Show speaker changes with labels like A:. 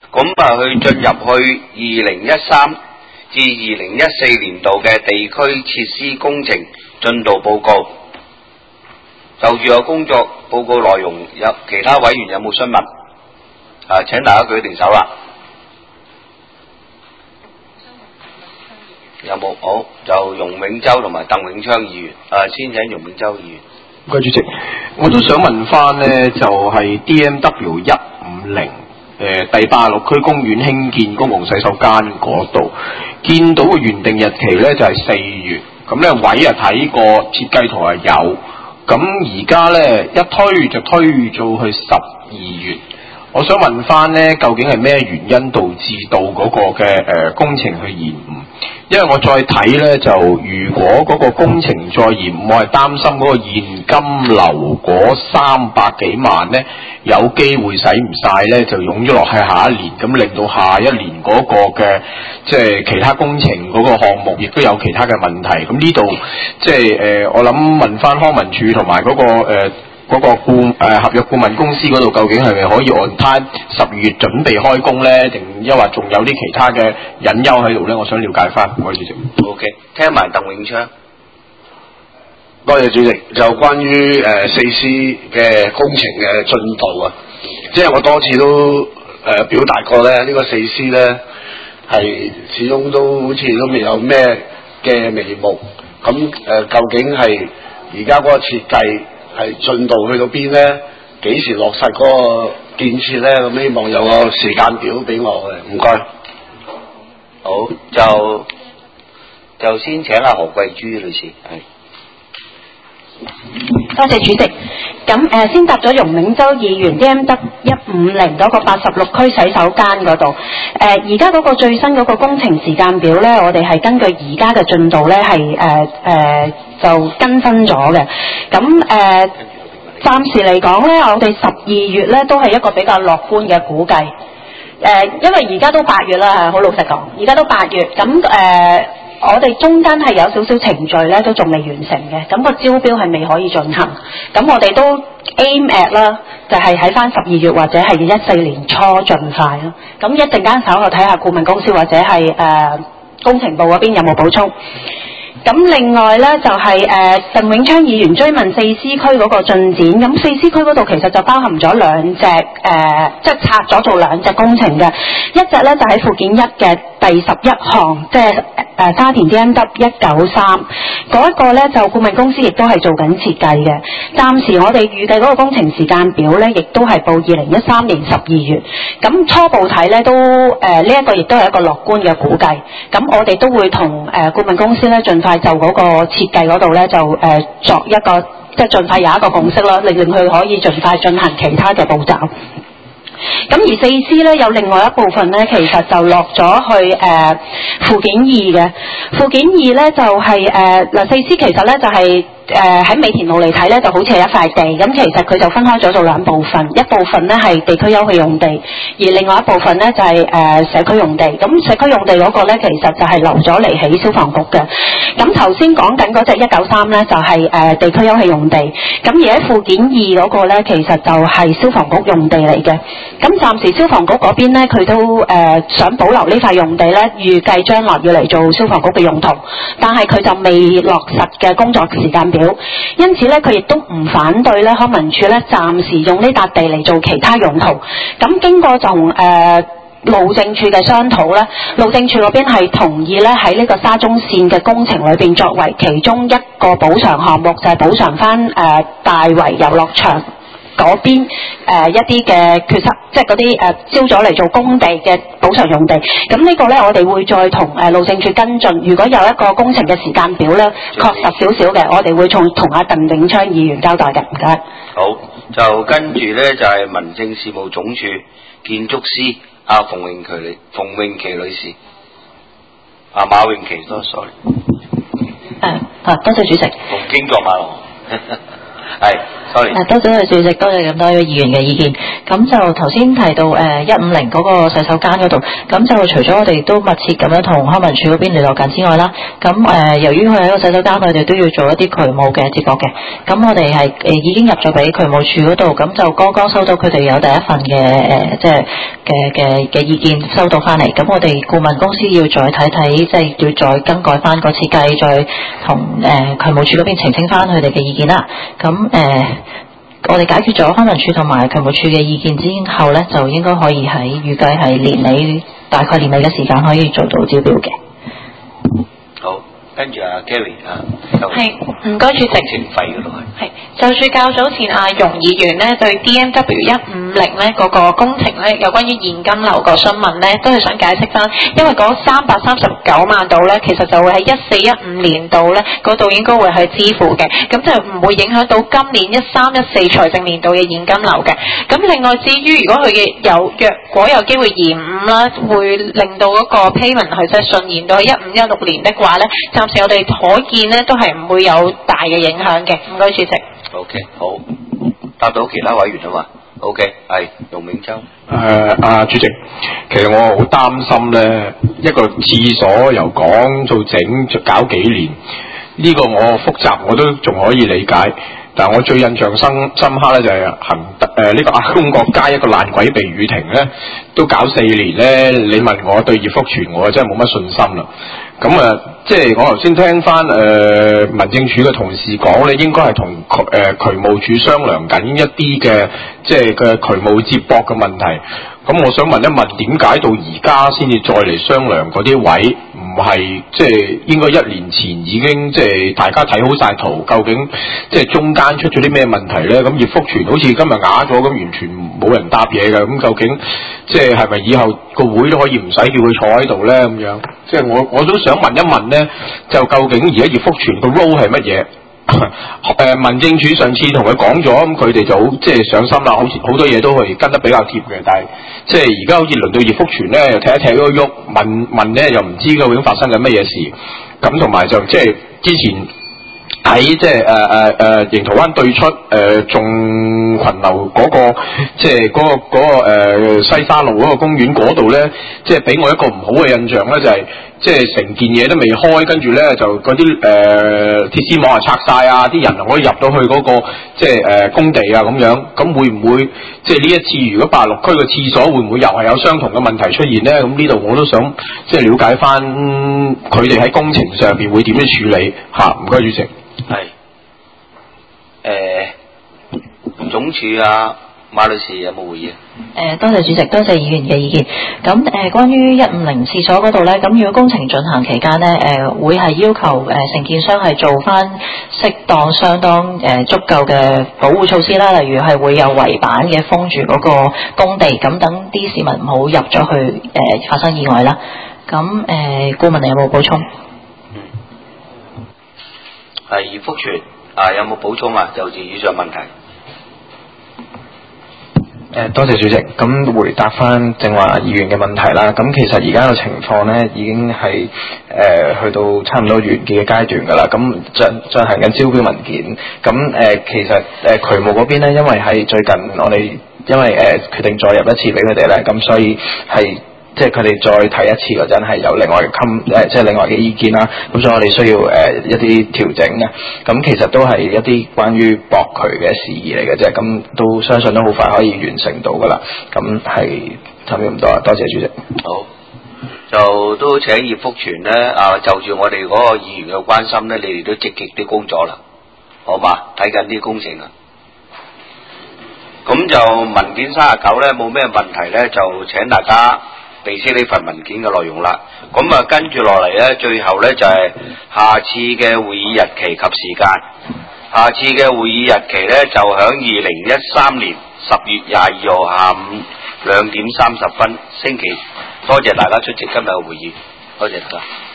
A: 咁去進入去2013至2014年度嘅地區設施工程進度報告。就住個工作報告內容，有其他委員有冇詢問？請大家舉定手啦。有冇？好，就容永洲同埋鄧永昌議員。先請容永洲議員。
B: 唔該，主席，我都想問翻呢，就係 DMW 150第86區公園興建公共洗手間嗰度，見到個原定日期呢就係4月，咁呢位睇過，設計圖係有，咁而家呢一推就推到去12月。我想問翻呢，究竟係咩原因導致到嗰個嘅工程去延誤？因為我再睇呢，就如果嗰個工程再延誤，我係擔心嗰個現金流嗰300幾萬呢，有機會使唔晒呢，就湧咗落去下一年，咁令到下一年嗰個嘅即係其他工程嗰個項目亦都有其他嘅問題。咁呢度即係我諗問翻康文署同埋嗰個嗰個合約顧問公司嗰度，究竟係咪可以按 time 12月準備開工呢？定抑或仲有啲其他嘅隱憂喺度呢？我想了解翻，唔該主席。
A: OK， 聽埋鄧永昌。
C: 多謝主席。就關於4C 嘅工程嘅進度啊，即係我多次都表達過咧，呢個4C 咧係始終都好似都未有咩嘅眉目。咁究竟係而家嗰個設計係進度去到邊咧？幾時落實嗰個建設咧？咁希望有個時間表俾我嘅，唔該。
A: 好，就先請阿何桂珠女士。係。
D: 多謝主席。咁先答咗容永洲議員 DMW 150嗰個86區洗手間嗰度。而家嗰個最新嗰個工程時間表咧，我哋係根據而家嘅進度咧係就更新咗嘅。咁暫時嚟講咧，我哋12月咧都係一個比較樂觀嘅估計。因為而家都8月啦，好老實講，而家都8月。咁我哋中間係有少少程序咧，都仲未完成嘅。咁個招標係未可以進行。咁我哋都 aim at 啦，就係喺翻12月或者係14年初盡快咯。咁一陣間稍後睇下顧問公司或者係工程部嗰邊有冇補充。咁另外咧就係鄧永昌議員追問4C 區嗰個進展，咁4C 區嗰度其實就包含咗兩隻即係拆咗做兩隻工程嘅，一隻咧就喺附件1嘅第11項，即係沙田 DMW 193嗰一個咧，就顧問公司亦都係做緊設計嘅。暫時我哋預計嗰個工程時間表咧，亦都係報2013年12月。咁初步睇咧都呢一個亦都係一個樂觀嘅估計。咁我哋都會同顧問公司咧盡快就嗰個設計嗰度咧就作一個即係盡快有一個共識啦，令佢可以盡快進行其他嘅步驟。咁而4C咧有另外一部分咧，其實就落咗去附件2嘅。附件2咧就係嗱 4C 其實咧就係喺美田路嚟睇咧，就好似係一塊地。咁其實佢就分開咗做兩部分，一部分咧係地區休憩用地，而另外一部分咧就係社區用地。咁社區用地嗰個咧，其實就係留咗嚟起消防局嘅。咁頭先講緊嗰隻193咧，就係地區休憩用地。咁而喺附件2嗰個咧，其實就係消防局用地嚟嘅。咁暫時消防局嗰邊咧，佢都想保留呢塊用地咧，預計將來要嚟做消防局嘅用途，但係佢就未落實嘅工作時間表，因此咧佢亦都唔反對咧康文署咧暫時用呢笪地嚟做其他用途。咁經過同路政署嘅商討咧，路政署嗰邊係同意咧喺呢個沙中線嘅工程裏邊作為其中一個補償項目，就係補償翻大圍遊樂場嗰邊一啲嘅缺失，即係嗰啲招咗嚟做工地嘅補償用地。咁呢個咧，我哋會再同路政署跟進。如果有一個工程嘅時間表咧，確實少少嘅，我哋會同阿鄧永昌議員交代嘅。唔該。
A: 好，就跟住咧就係民政事務總署建築師阿馮詠琪女士，馬詠琪，sorry。
D: 多謝主席。
A: 經過馬龍，係。 sorry。
D: 多謝主席，多謝咁多位議員嘅意見。咁就頭先提到150嗰個洗手間嗰度，咁就除咗我哋都密切咁樣同康文署嗰邊聯絡緊之外啦，咁由於佢喺個洗手間，佢哋都要做一啲渠務嘅接駁嘅。咁我哋係已經入咗俾渠務署嗰度，咁就剛剛收到佢哋有第一份嘅即係嘅意見收到翻嚟。咁我哋顧問公司要再睇睇，即係要再更改翻個設計，再同渠務署嗰邊澄清翻佢哋嘅意見啦。咁我哋解決咗康文署同埋渠務署嘅意見之後呢，就應該可以喺預計係年尾，大概年尾嘅時間可以做到招標嘅。
A: 好，跟住阿 Gary
E: 係，唔該主席。
A: 工程費嗰度
E: 係，就住較早前阿容議員呢對 DMW150呢嗰個工程呢有關於現金流個詢問呢，都係想解釋翻，因為嗰339萬度呢，其實就會喺14-15年度呢嗰度應該會去支付嘅，咁就唔會影響到今年13-14財政年度嘅現金流嘅。咁另外至於如果佢嘅若果有機會延誤啦，會令到嗰個 payment 佢即係順延到去15-16年的話呢，暫時我哋可見呢都係唔會有大嘅影響嘅。唔該主席。
A: OK， 好，答到其他委員啊嘛。OK， 係容銘洲。
B: 主席，其實我好擔心咧，一個廁所由講到整搞幾年，呢個我複雜我都仲可以理解。但係我最印象深刻咧就係呢個亞公角街一個爛鬼避雨亭咧，都搞4年咧。你問我對葉福全，我真係冇乜信心啦。咁即係我頭先聽翻民政處嘅同事講咧，應該係同渠務處商量緊一啲嘅即係嘅渠務接駁嘅問題。咁我想問一問，點解到而家先至再嚟商量嗰啲位？唔係即係應該1年前已經即係大家睇好晒圖，究竟即係中間出咗啲咩問題咧？咁葉福全好似今日啞咗，咁完全冇人答嘢嘅。咁究竟即係係咪以後個會都可以唔使叫佢坐喺度咧？咁樣即係我都想問一問咧，就究竟而家葉福全個 role 係乜嘢？民政處上次同佢講咗，咁佢哋就好即係上心啦，好似好多嘢都係跟得比較貼嘅。但係即係而家好似輪到葉福全咧，又踢一踢嗰喐，問咧又唔知究竟發生緊乜嘢事。咁同埋就即係之前喺即係迎桃灣對出眾群樓嗰個即係嗰個西沙路嗰個公園嗰度咧，即係俾我一個唔好嘅印象咧，就係即係成件嘢都未開，跟住咧就嗰啲鐵絲網拆晒啊，啲人可以入到去嗰個即係工地啊咁樣。咁會唔會即係呢一次如果86區嘅廁所會唔會又係有相同嘅問題出現咧？咁呢度我都想即係了解翻佢哋喺工程上邊會點樣處理嚇。唔該主席。
A: 係總署啊，馬女士有冇回應？
D: 多謝主席，多謝議員嘅意見。咁關於150廁所嗰度咧，咁如果工程進行期間咧，會係要求承建商係做翻適當、相當足夠嘅保護措施啦，例如係會有圍板嘅封住嗰個工地，咁等啲市民唔好入咗去發生意外啦。咁顧問你有冇補充？
A: 係葉福全有冇補充啊？就住以上問題。
F: 多謝主席。咁回答翻正話議員嘅問題啦。咁其實而家嘅情況呢，已經係去到差唔多完結嘅階段㗎啦。咁進行緊招標文件。咁其實渠務嗰邊呢，因為係最近我哋因為決定再入一次俾佢哋咧，咁所以係。即係佢哋再睇一次嗰陣係有另外嘅即係另外嘅意見啦。咁所以我哋需要一啲調整嘅。咁其實都係一啲關於駁渠嘅事宜嚟嘅啫。咁都相信都好快可以完成到㗎啦。咁係差唔多咁多啦。多謝主席。
A: 好，就都請葉福全咧就住我哋嗰個議員嘅關心咧，你哋都積極啲工作啦，好嘛？睇緊啲工程啊。咁就文件39咧冇咩問題咧，就請大家備悉呢份文件嘅內容啦。咁跟住落嚟咧，最後咧就係下次嘅會議日期及時間。下次嘅會議日期咧就響2013年10月22號下午2點30分星期。多謝大家出席今日嘅會議，多謝大家。